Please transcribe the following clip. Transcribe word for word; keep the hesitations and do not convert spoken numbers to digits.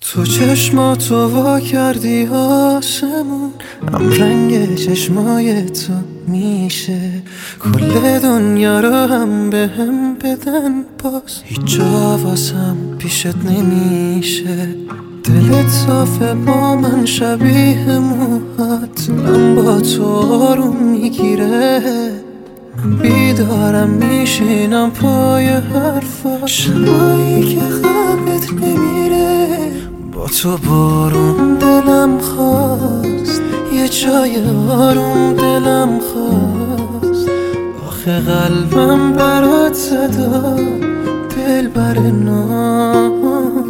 تو چشماتو وا کردی آسمون، هم رنگ چشمای تو میشه کل دنیا رو هم به هم بدن، باز هیچ جا واسم پیشت نمیشه. دلت صافه با من شبیه موهات، من با تو آروم میگیره. من بیدارم میشینم پای حرفات، شبایی که خوابت نمیره. با تو بارون دلم خواست، یه جای آروم دلم خواست. آخه قلبم برات صدا دل بر نام